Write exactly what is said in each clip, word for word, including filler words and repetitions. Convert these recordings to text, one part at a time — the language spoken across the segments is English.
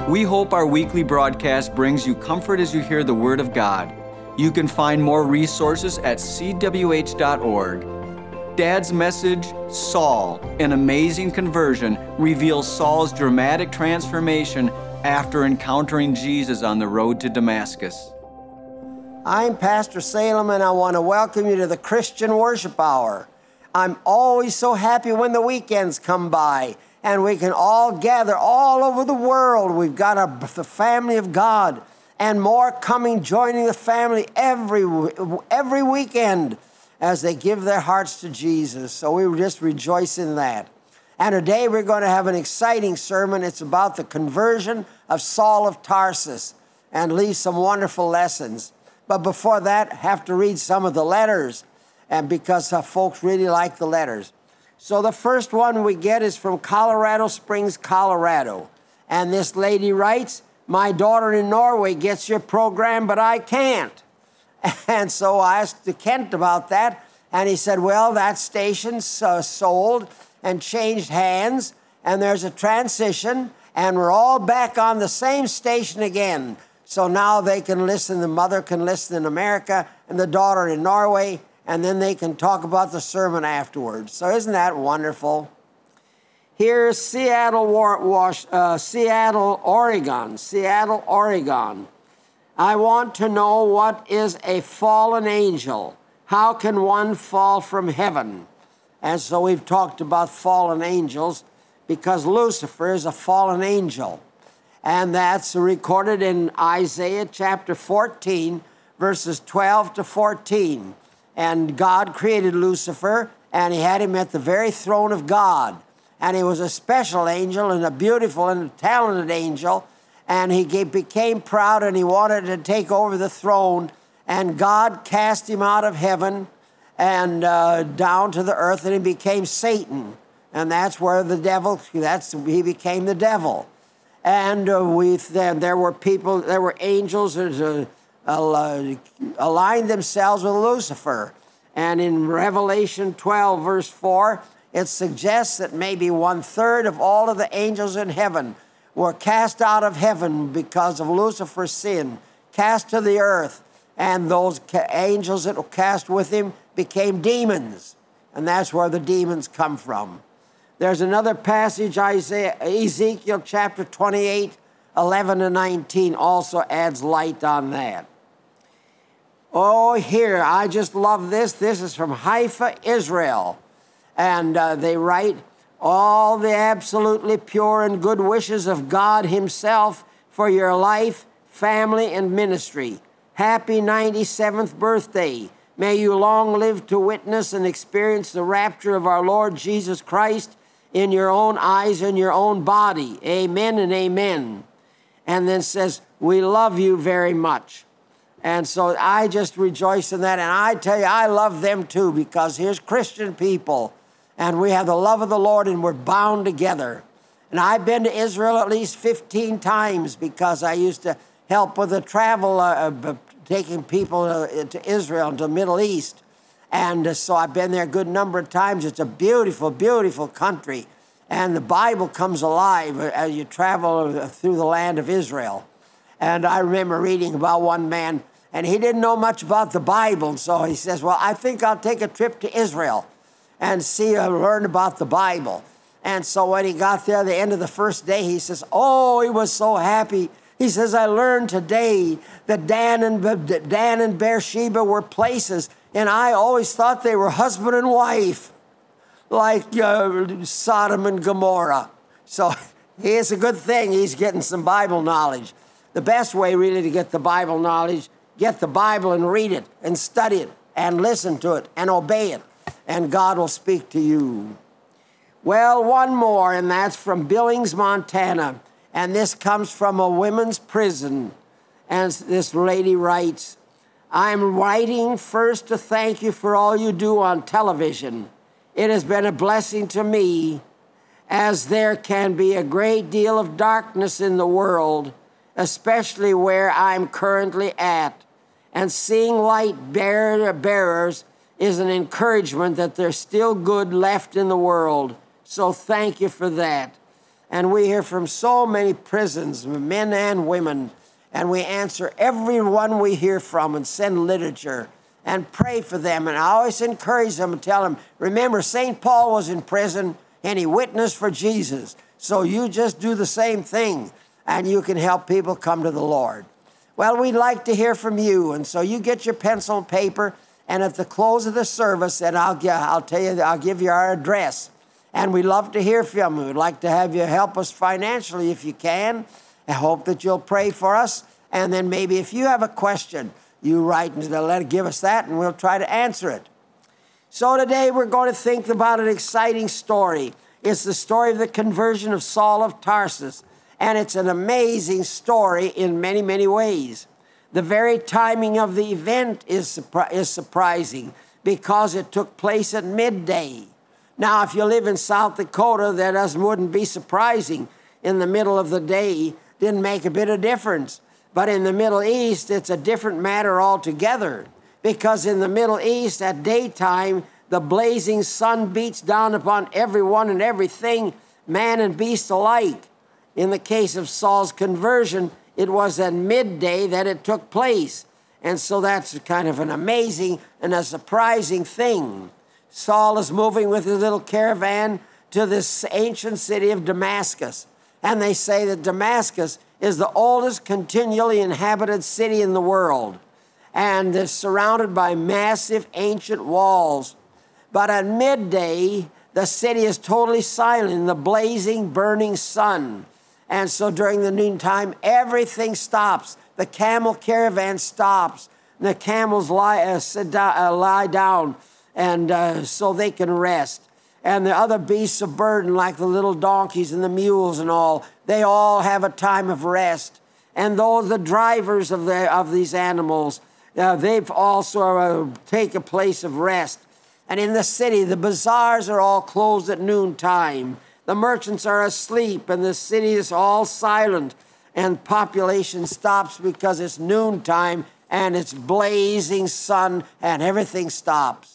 We hope our weekly broadcast brings you comfort as you hear the Word of God. You can find more resources at c w h dot org. Dad's message, Saul, an amazing conversion, reveals Saul's dramatic transformation after encountering Jesus on the road to Damascus. I'm Pastor Salem, and I want to welcome you to the Christian Worship Hour. I'm always so happy when the weekends come by and we can all gather all over the world. We've got a, the family of God and more coming, joining the family every, every weekend as they give their hearts to Jesus. So we just rejoice in that. And today we're going to have an exciting sermon. It's about the conversion of Saul of Tarsus and leave some wonderful lessons. But before that, I have to read some of the letters, and because uh, folks really like the letters. So the first one we get is from Colorado Springs, Colorado. And this lady writes, "My daughter in Norway gets your program, but I can't." And so I asked Kent about that, and he said, well, that station's uh, sold and changed hands, and there's a transition, and we're all back on the same station again. So now they can listen, the mother can listen in America, and the daughter in Norway, and then they can talk about the sermon afterwards. So isn't that wonderful? Here's Seattle, Wash, uh, Seattle, Oregon. Seattle, Oregon. "I want to know, what is a fallen angel? How can one fall from heaven?" And so we've talked about fallen angels because Lucifer is a fallen angel. And that's recorded in Isaiah chapter fourteen, verses twelve to fourteen. And God created Lucifer, and he had him at the very throne of God. And he was a special angel and a beautiful and a talented angel. And he became proud, and he wanted to take over the throne. And God cast him out of heaven and uh, down to the earth, and he became Satan. And that's where the devil, that's he became the devil. And uh, we then there were people, there were angels that uh, uh, aligned themselves with Lucifer. And in Revelation twelve, verse four, it suggests that maybe one third of all of the angels in heaven were cast out of heaven because of Lucifer's sin, cast to the earth. And those ca- angels that were cast with him became demons. And that's where the demons come from. There's another passage, Isaiah, Ezekiel chapter twenty-eight, eleven to nineteen, also adds light on that. Oh, here, I just love this. This is from Haifa, Israel. And uh, they write, "All the absolutely pure and good wishes of God himself for your life, family, and ministry. Happy ninety-seventh birthday. May you long live to witness and experience the rapture of our Lord Jesus Christ in your own eyes and your own body. Amen and amen." And then says, "We love you very much." And so I just rejoice in that. And I tell you, I love them too, because here's Christian people, and we have the love of the Lord, and we're bound together. And I've been to Israel at least fifteen times because I used to help with the travel, uh, taking people uh, to Israel and to the Middle East. And uh, so I've been there a good number of times. It's a beautiful, beautiful country. And the Bible comes alive as you travel through the land of Israel. And I remember reading about one man, and he didn't know much about the Bible. So he says, well, I think I'll take a trip to Israel and see, uh, learn about the Bible. And so when he got there, the end of the first day, he says, oh, he was so happy. He says, I learned today that Dan and, Dan and Beersheba were places, and I always thought they were husband and wife, like uh, Sodom and Gomorrah. So it's a good thing he's getting some Bible knowledge. The best way really to get the Bible knowledge, get the Bible and read it and study it and listen to it and obey it, and God will speak to you. Well, one more, and that's from Billings, Montana, and this comes from a women's prison. And this lady writes, "I'm writing first to thank you for all you do on television. It has been a blessing to me, as there can be a great deal of darkness in the world, especially where I'm currently at. And seeing light bear- bearers is an encouragement that there's still good left in the world. So thank you for that." And we hear from so many prisons, men and women, and we answer every one we hear from and send literature and pray for them. And I always encourage them and tell them, remember, Saint Paul was in prison and he witnessed for Jesus. So you just do the same thing and you can help people come to the Lord. Well, we'd like to hear from you. And so you get your pencil and paper, and at the close of the service, then I'll, I'll tell you, I'll give you our address. And we'd love to hear from you. We'd like to have you help us financially if you can. I hope that you'll pray for us. And then maybe if you have a question, you write and let give us that, and we'll try to answer it. So today we're going to think about an exciting story. It's the story of the conversion of Saul of Tarsus. And it's an amazing story in many, many ways. The very timing of the event is, surpri- is surprising because it took place at midday. Now, if you live in South Dakota, that doesn't, wouldn't be surprising. In the middle of the day, didn't make a bit of difference. But in the Middle East, it's a different matter altogether. Because in the Middle East, at daytime, the blazing sun beats down upon everyone and everything, man and beast alike. In the case of Saul's conversion, it was at midday that it took place. And so that's kind of an amazing and a surprising thing. Saul is moving with his little caravan to this ancient city of Damascus. And they say that Damascus is the oldest continually inhabited city in the world. And is surrounded by massive ancient walls. But at midday, the city is totally silent in the blazing, burning sun. And so during the noontime, everything stops. The camel caravan stops. The camels lie, uh, sit down, uh, lie down and uh, so they can rest. And the other beasts of burden, like the little donkeys and the mules and all, they all have a time of rest. And those the drivers of the of these animals, uh, they've also uh, take a place of rest. And in the city, the bazaars are all closed at noontime. The merchants are asleep, and the city is all silent. And population stops because it's noontime, and it's blazing sun, and everything stops.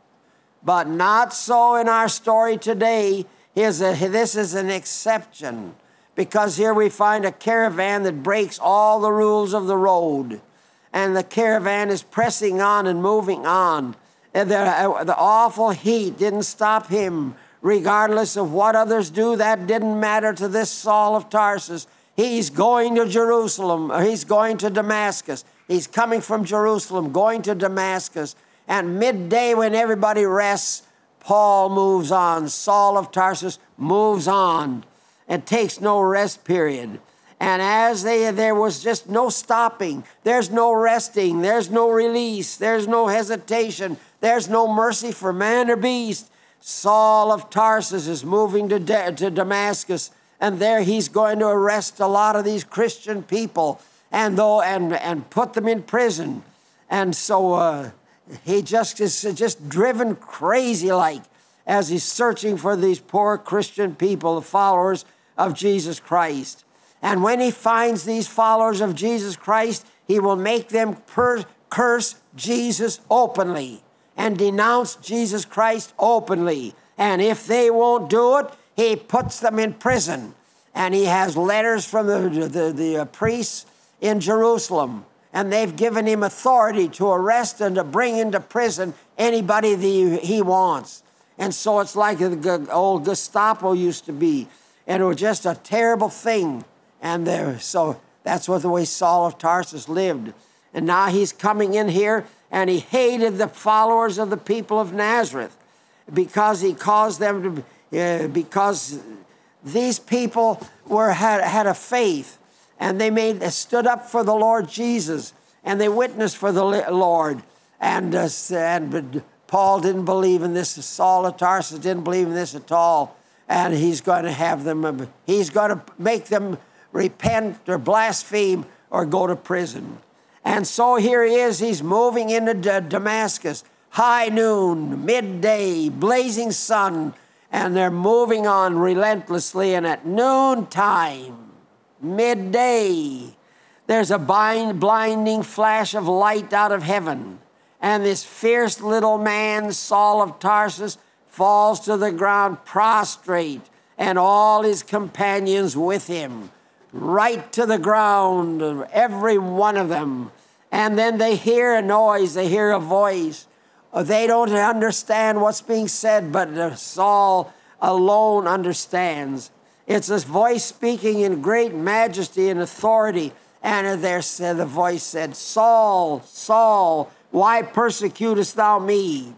But not so in our story today. Here's a, this is an exception, because here we find a caravan that breaks all the rules of the road. And the caravan is pressing on and moving on. And the, the awful heat didn't stop him. Regardless of what others do, that didn't matter to this Saul of Tarsus. He's going to Jerusalem, or he's going to Damascus. He's coming from Jerusalem, going to Damascus. And midday, when everybody rests, Paul moves on. Saul of Tarsus moves on and takes no rest period. And as they, there was just no stopping. There's no resting. There's no release. There's no hesitation. There's no mercy for man or beast. Saul of Tarsus is moving to, to Damascus, and there he's going to arrest a lot of these Christian people and though and and put them in prison. And so uh, he just is just driven crazy like as he's searching for these poor Christian people, the followers of Jesus Christ. And when he finds these followers of Jesus Christ, he will make them per- curse Jesus openly and denounce Jesus Christ openly. And if they won't do it, he puts them in prison. And he has letters from the, the, the uh, priests in Jerusalem. And they've given him authority to arrest and to bring into prison anybody that he wants. And so it's like the old Gestapo used to be. And it was just a terrible thing. And there, so that's what the way Saul of Tarsus lived. And now he's coming in here, and he hated the followers of the people of Nazareth because he caused them to, uh, because these people were had, had a faith, and they made they stood up for the Lord Jesus, and they witnessed for the Lord. And, uh, and Paul didn't believe in this. Saul of Tarsus didn't believe in this at all. And he's going to have them, he's going to make them repent or blaspheme or go to prison. And so here he is, he's moving into Damascus, high noon, midday, blazing sun, and they're moving on relentlessly. And at noontime, midday, there's a blinding flash of light out of heaven. And this fierce little man, Saul of Tarsus, falls to the ground prostrate. and all his companions with him, right to the ground, every one of them. And then they hear a noise, they hear a voice. They don't understand what's being said, but Saul alone understands. It's this voice speaking in great majesty and authority. And there said, the voice said, Saul, Saul, why persecutest thou me?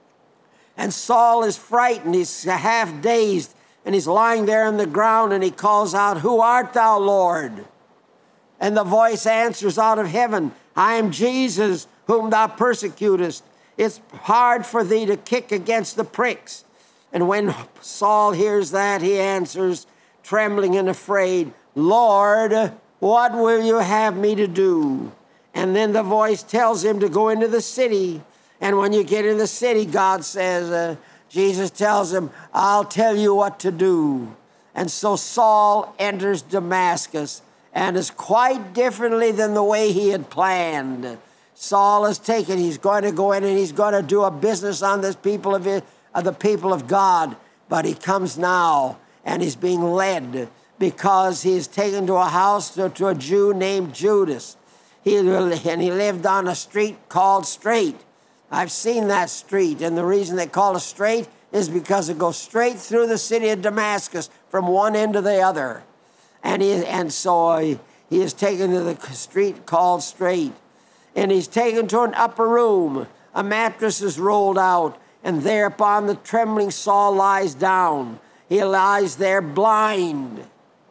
And Saul is frightened, he's half dazed, and he's lying there on the ground, and he calls out, Who art thou, Lord? And the voice answers out of heaven, I am Jesus, whom thou persecutest. It's hard for thee to kick against the pricks. And when Saul hears that, he answers, trembling and afraid, Lord, what will you have me to do? And then the voice tells him to go into the city. And when you get in the city, God says, uh, Jesus tells him, I'll tell you what to do. And so Saul enters Damascus, and it's quite differently than the way he had planned. Saul is taken, he's going to go in and he's going to do a business on this people of, it, of the people of God. But he comes now, and he's being led because he's taken to a house to, to a Jew named Judas. He, and he lived on a street called Straight. I've seen that street, and the reason they call it Straight is because it goes straight through the city of Damascus from one end to the other. And, he, and so he, he is taken to the street called Straight. And he's taken to an upper room. A mattress is rolled out, and thereupon the trembling Saul lies down. He lies there blind,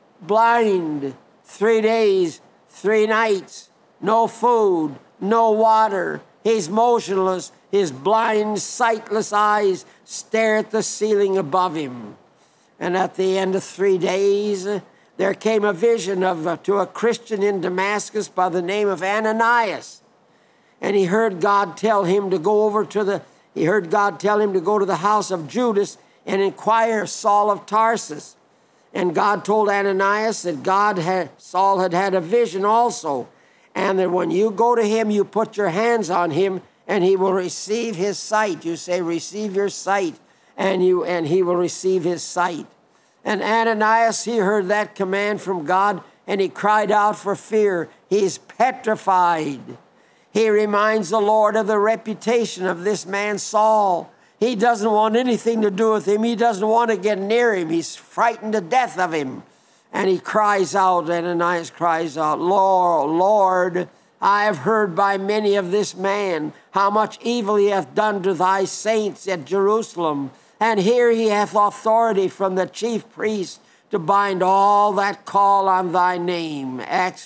blind, three days, three nights, no food, no water. He's motionless. His blind, sightless eyes stare at the ceiling above him. And at the end of three days, there came a vision of uh, to a Christian in Damascus by the name of Ananias. And he heard God tell him to go over to the, he heard God tell him to go to the house of Judas and inquire of Saul of Tarsus. And God told Ananias that God had, Saul had had a vision also, and that when you go to him, you put your hands on him, and he will receive his sight. You say, receive your sight, and you and he will receive his sight. And Ananias, he heard that command from God, and he cried out for fear. He's petrified. He reminds the Lord of the reputation of this man Saul. He doesn't want anything to do with him. He doesn't want to get near him. He's frightened to death of him. And he cries out, Ananias cries out, Lord, Lord, I have heard by many of this man how much evil he hath done to thy saints at Jerusalem. And here he hath authority from the chief priest to bind all that call on thy name. Acts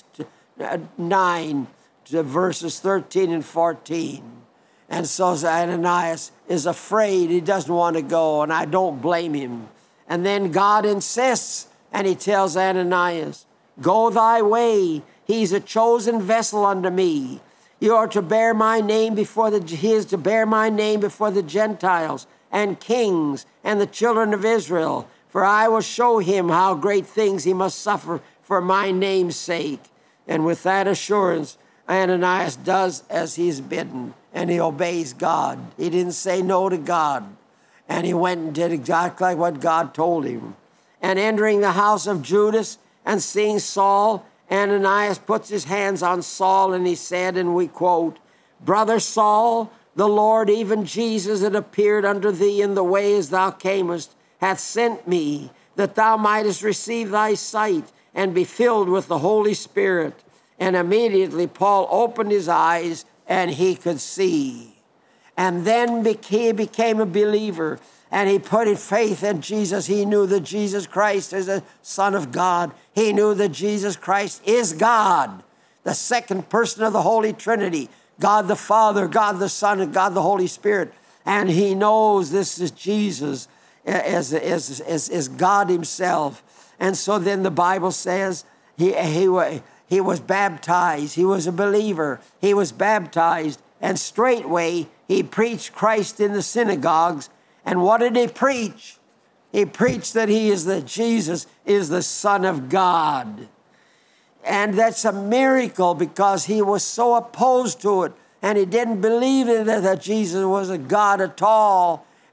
nine, verses thirteen and fourteen. And so Ananias is afraid. He doesn't want to go, and I don't blame him. And then God insists, and he tells Ananias, go thy way. He's a chosen vessel unto me. You are to bear my name before the, he is to bear my name before the Gentiles and kings and the children of Israel. For I will show him how great things he must suffer for my name's sake. And with that assurance, Ananias does as he's bidden, and he obeys God. He didn't say no to God. And he went and did exactly what God told him. And entering the house of Judas and seeing Saul, Ananias puts his hands on Saul, and he said, and we quote, Brother Saul, the Lord, even Jesus, that appeared unto thee in the way as thou camest, hath sent me, that thou mightest receive thy sight and be filled with the Holy Spirit. And immediately Paul opened his eyes, and he could see. And then he became a believer, and he put his faith in Jesus. He knew that Jesus Christ is the Son of God. He knew that Jesus Christ is God, the second person of the Holy Trinity, God the Father, God the Son, and God the Holy Spirit. And he knows this is Jesus as, as, as, as God himself. And so then the Bible says he, he, he was baptized. He was a believer. He was baptized. And straightway he preached Christ in the synagogues. And what did he preach? He preached that he is the Jesus is the Son of God. And that's a miracle, because he was so opposed to it, and he didn't believe in it, that Jesus was a God at all.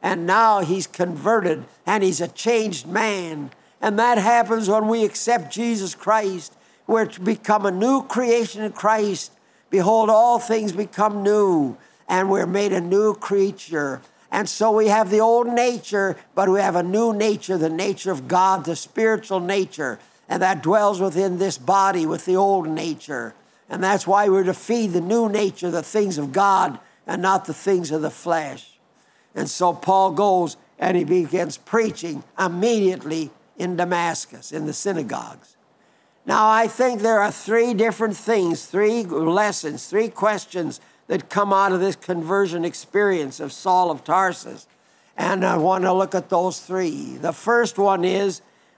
and now he's converted, and he's a changed man. And that happens when we accept Jesus Christ. We're to become a new creation in Christ. Behold, all things become new, and we're made a new creature. And so we have the old nature, but we have a new nature, the nature of God, the spiritual nature. And that dwells within this body with the old nature. And that's why we're to feed the new nature, the things of God, and not the things of the flesh. And so Paul goes and he begins preaching immediately in Damascus, in the synagogues. Now, I think there are three different things, three lessons, three questions that come out of this conversion experience of Saul of Tarsus. And I want to look at those three. The first one is,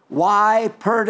why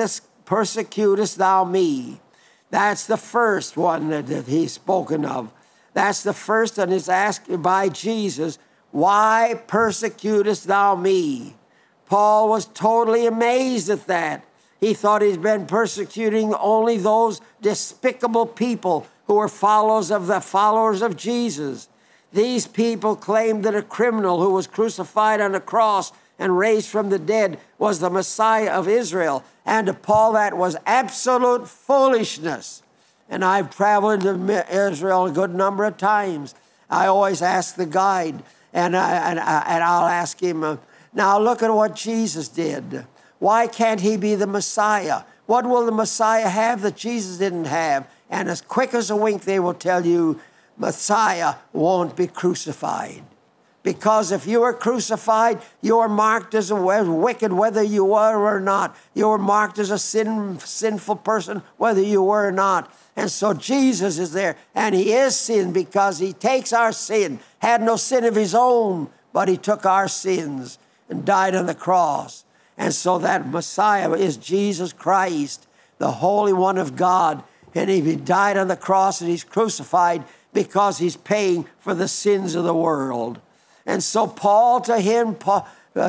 persecutest thou me? That's the first one that, that he's spoken of. That's the first, and is asked by Jesus, why persecutest thou me? Paul was totally amazed at that. He thought he'd been persecuting only those despicable people who were followers of the followers of Jesus. These people claimed that a criminal who was crucified on a cross and raised from the dead was the Messiah of Israel. And to Paul, that was absolute foolishness. And I've traveled to Israel a good number of times. I always ask the guide, and, I, and, I, and I'll ask him, uh, now look at what Jesus did. Why can't he be the Messiah? What will the Messiah have that Jesus didn't have? And as quick as a wink, they will tell you, Messiah won't be crucified. Because if you were crucified, you are marked as a wicked whether you were or not. You were marked as a sin, sinful person whether you were or not. And so Jesus is there, and he is sin because he takes our sin, had no sin of his own, but he took our sins and died on the cross. And so that Messiah is Jesus Christ, the Holy One of God. And he died on the cross and he's crucified because he's paying for the sins of the world. And so Paul, to him, Paul, uh,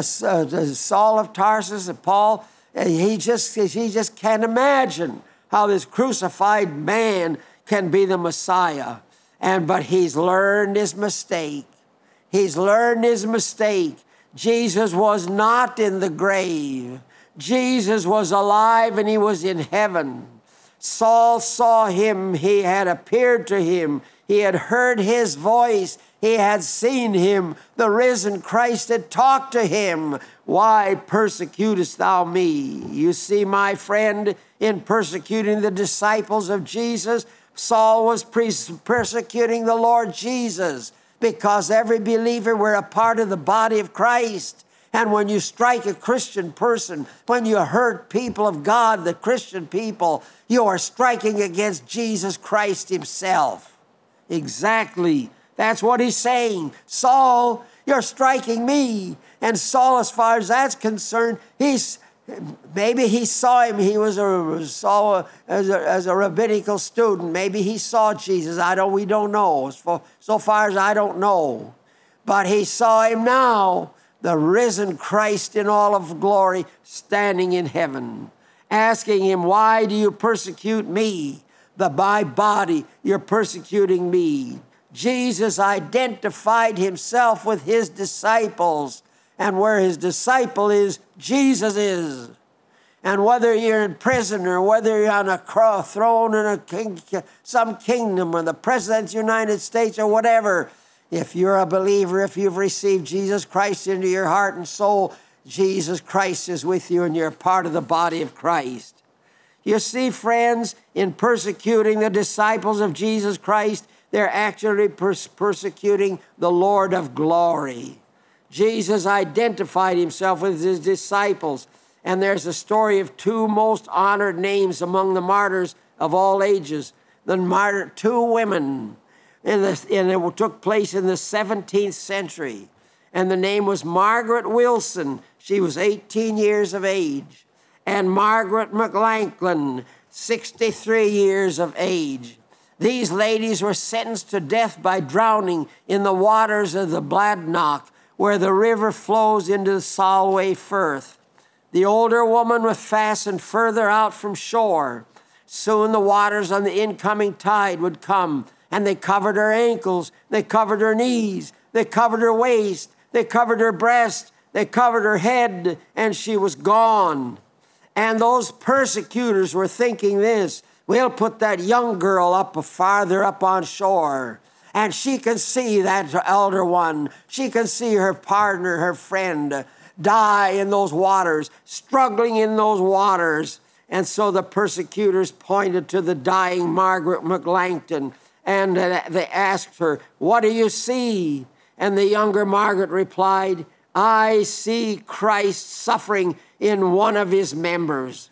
Saul of Tarsus, and Paul, he just, he just can't imagine how this crucified man can be the Messiah. And but he's learned his mistake. He's learned his mistake. Jesus was not in the grave. Jesus was alive and he was in heaven. Saul saw him. He had appeared to him. He had heard his voice. He had seen him. The risen Christ had talked to him. Why persecutest thou me? You see, my friend, in persecuting the disciples of Jesus, Saul was persecuting the Lord Jesus, because every believer, we're a part of the body of Christ. And when you strike a Christian person, when you hurt people of God, the Christian people, you are striking against Jesus Christ himself. Exactly. That's what he's saying. Saul, you're striking me. And Saul, as far as that's concerned, he's maybe he saw him. He was a saw a, as, a, as a rabbinical student. Maybe he saw Jesus. I don't. We don't know. As far, so far as I don't know, but he saw him now, the risen Christ in all of glory, standing in heaven, asking him, "Why do you persecute me? The my body, you're persecuting me." Jesus identified himself with his disciples. And where his disciple is, Jesus is. And whether you're in prison or whether you're on a throne in a king, some kingdom or the president of the United States or whatever, if you're a believer, if you've received Jesus Christ into your heart and soul, Jesus Christ is with you and you're part of the body of Christ. You see, friends, in persecuting the disciples of Jesus Christ, they're actually pers- persecuting the Lord of glory. Jesus identified himself with his disciples, and there's a story of two most honored names among the martyrs of all ages. The martyr, two women, in the, and it took place in the seventeenth century. And the name was Margaret Wilson. She was eighteen years of age. And Margaret McLachlan, sixty-three years of age. These ladies were sentenced to death by drowning in the waters of the Bladnoch, where the river flows into the Solway Firth. The older woman was fastened further out from shore. Soon the waters on the incoming tide would come, and they covered her ankles, they covered her knees, they covered her waist, They covered her breast. They covered her head, and she was gone. And those persecutors were thinking this, we'll put that young girl up farther up on shore, and she can see that elder one. She can see her partner, her friend, die in those waters, struggling in those waters. And so the persecutors pointed to the dying Margaret McLangton, and they asked her, what do you see? And the younger Margaret replied, I see Christ suffering in one of his members.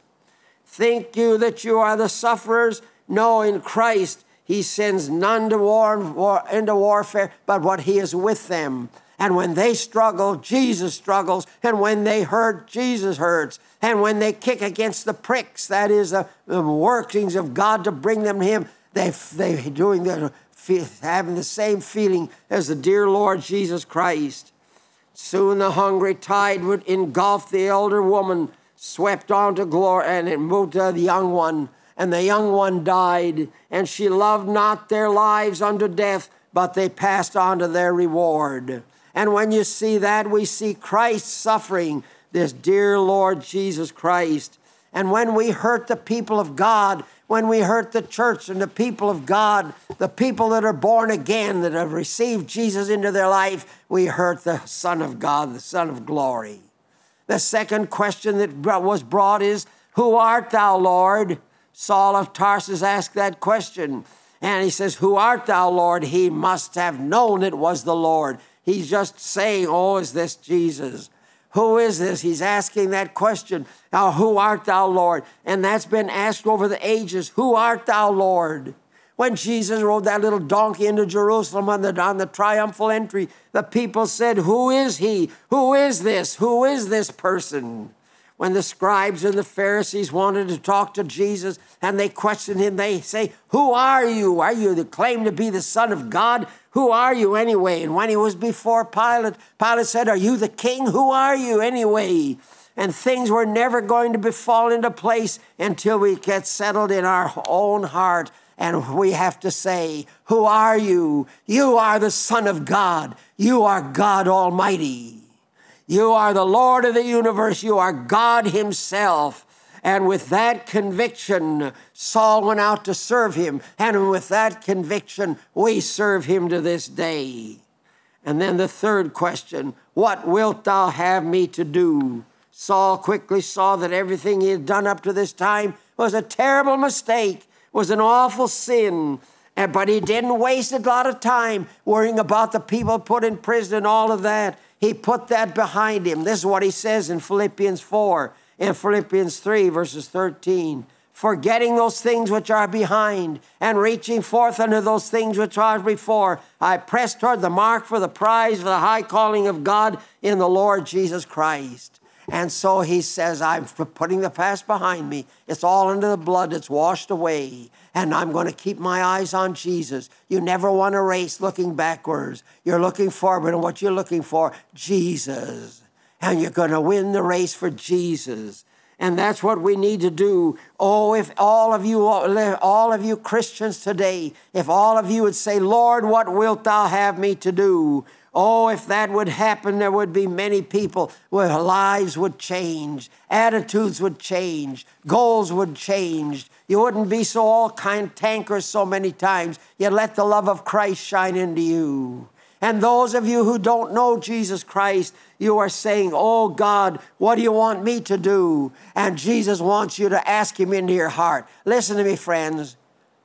Think you that you are the sufferers? No, in Christ he sends none to war, war into warfare, but what he is with them. And when they struggle, Jesus struggles. And when they hurt, Jesus hurts. And when they kick against the pricks, that is the, the workings of God to bring them to him, they they doing the having the same feeling as the dear Lord Jesus Christ. Soon the hungry tide would engulf the elder woman, swept on to glory, and it moved to the young one. And the young one died, and she loved not their lives unto death, but they passed on to their reward. And when you see that, we see Christ suffering, this dear Lord Jesus Christ. And when we hurt the people of God, when we hurt the church and the people of God, the people that are born again, that have received Jesus into their life, we hurt the Son of God, the Son of glory. The second question that was brought is, who art thou, Lord? Saul of Tarsus asked that question. And he says, who art thou, Lord? He must have known it was the Lord. He's just saying, oh, is this Jesus? Who is this? He's asking that question. Now, who art thou, Lord? And that's been asked over the ages. Who art thou, Lord? When Jesus rode that little donkey into Jerusalem on the, on the triumphal entry, the people said, who is he? Who is this? Who is this person? When the scribes and the Pharisees wanted to talk to Jesus and they questioned him, they say, who are you? Are you the claim to be the Son of God? Who are you anyway? And when he was before Pilate, Pilate said, are you the king? Who are you anyway? And things were never going to be fall into place until we get settled in our own heart. And we have to say, who are you? You are the Son of God. You are God Almighty. You are the Lord of the universe. You are God himself. And with that conviction, Saul went out to serve him. And with that conviction, we serve him to this day. And then the third question, what wilt thou have me to do? Saul quickly saw that everything he had done up to this time was a terrible mistake, was an awful sin. But he didn't waste a lot of time worrying about the people put in prison and all of that. He put that behind him. This is what he says in Philippians four, in Philippians three, verses thirteen. Forgetting those things which are behind and reaching forth unto those things which are before, I press toward the mark for the prize of the high calling of God in the Lord Jesus Christ. And so he says, I'm putting the past behind me. It's all under the blood. It's washed away. And I'm going to keep my eyes on Jesus. You never want a race looking backwards. You're looking forward. And what you're looking for? Jesus. And you're going to win the race for Jesus. And that's what we need to do. Oh, if all of you, all of you Christians today, if all of you would say, Lord, what wilt thou have me to do? Oh, if that would happen, there would be many people where lives would change, attitudes would change, goals would change. You wouldn't be so all kind tankers so many times. You'd let the love of Christ shine into you. And those of you who don't know Jesus Christ, you are saying, oh God, what do you want me to do? And Jesus wants you to ask him into your heart. Listen to me, friends.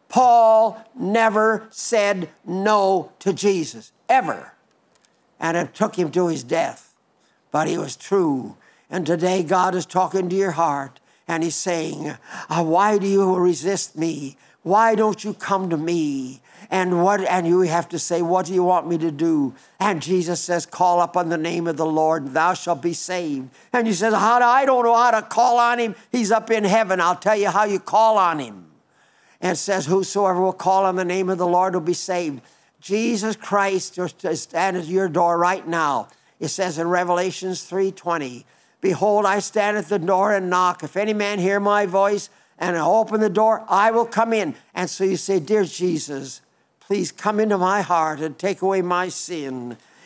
Paul never said no to Jesus, ever. And it took him to his death. But he was true. And today God is talking to your heart. And he's saying, why do you resist me? Why don't you come to me? And what? And you have to say, what do you want me to do? And Jesus says, call upon the name of the Lord, and thou shalt be saved. And you say, how do I don't know how to call on him? He's up in heaven. I'll tell you how you call on him. And it says, whosoever will call on the name of the Lord will be saved. Jesus Christ is standing at your door right now. It says in Revelations three twenty, behold, I stand at the door and knock. If any man hear my voice and open the door, I will come in. And so you say, dear Jesus, please come into my heart and take away my sin.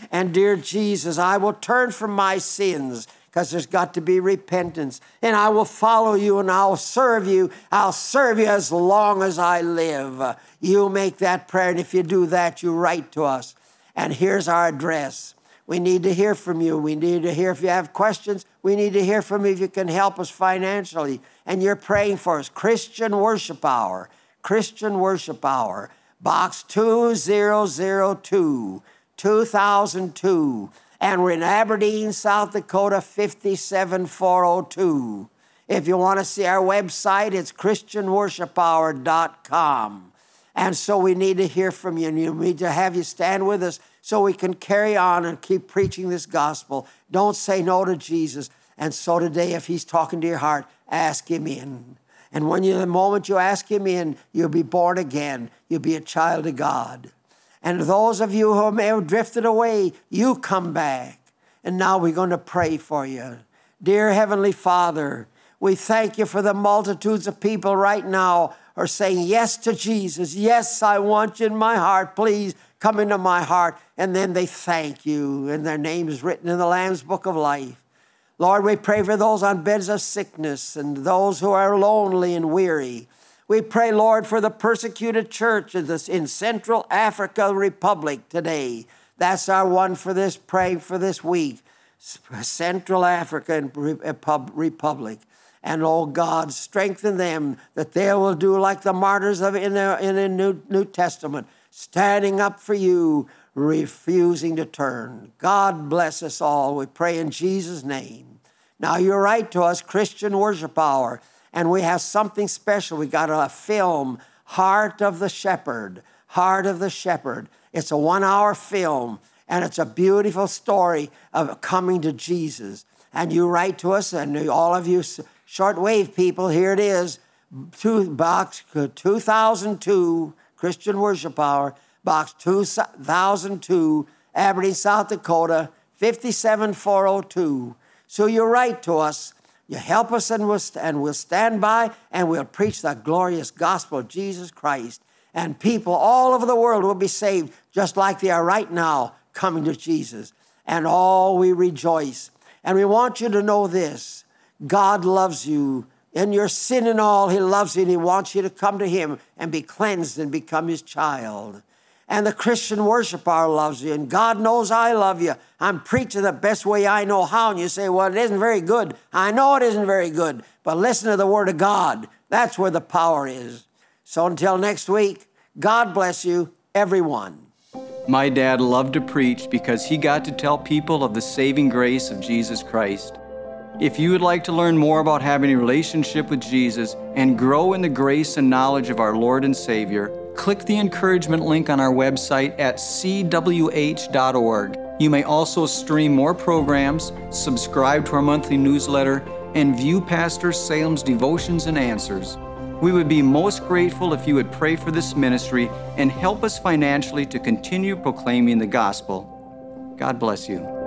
And dear Jesus, I will turn from my sins, because there's got to be repentance. And I will follow you and I'll serve you. I'll serve you as long as I live. You make that prayer, and if you do that, you write to us. And here's our address. We need to hear from you. We need to hear if you have questions. We need to hear from you if you can help us financially. And you're praying for us. Christian Worship Hour. Christian Worship Hour. Box two thousand two, two thousand two. And we're in Aberdeen, South Dakota, five seven four oh two. If you want to see our website, it's christian worship hour dot com. And so we need to hear from you, and we need to have you stand with us so we can carry on and keep preaching this gospel. Don't say no to Jesus. And so today, if he's talking to your heart, ask him in. And when you, the moment you ask him in, you'll be born again. You'll be a child of God. And those of you who may have drifted away, you come back. And now we're going to pray for you. Dear Heavenly Father, we thank you for the multitudes of people right now who are saying yes to Jesus. Yes, I want you in my heart. Please come into my heart. And then they thank you, and their name is written in the Lamb's Book of Life. Lord, we pray for those on beds of sickness and those who are lonely and weary. We pray, Lord, for the persecuted church in Central Africa Republic today. That's our one for this, praying for this week. Central African Republic. And, oh God, strengthen them that they will do like the martyrs of in the, in the New, New Testament, standing up for you, refusing to turn. God bless us all. We pray in Jesus' name. Now, you write to us, Christian Worship Hour. And we have something special. We got a film, Heart of the Shepherd. Heart of the Shepherd. It's a one-hour film, and it's a beautiful story of coming to Jesus. And you write to us, and all of you shortwave people, here it is, two, box two thousand two, Christian Worship Hour, box two thousand two, Aberdeen, South Dakota, five seven four oh two. So you write to us. You help us, and we'll, and we'll stand by, and we'll preach the glorious gospel of Jesus Christ. And people all over the world will be saved, just like they are right now, coming to Jesus. And all we rejoice. And we want you to know this. God loves you. In your sin and all, he loves you, and he wants you to come to him and be cleansed and become his child. And the Christian Worship Hour loves you, and God knows I love you. I'm preaching the best way I know how, and you say, well, it isn't very good. I know it isn't very good, but listen to the Word of God. That's where the power is. So until next week, God bless you, everyone. My dad loved to preach because he got to tell people of the saving grace of Jesus Christ. If you would like to learn more about having a relationship with Jesus and grow in the grace and knowledge of our Lord and Savior, click the encouragement link on our website at c w h dot org. You may also stream more programs, subscribe to our monthly newsletter, and view Pastor Salem's devotions and answers. We would be most grateful if you would pray for this ministry and help us financially to continue proclaiming the gospel. God bless you.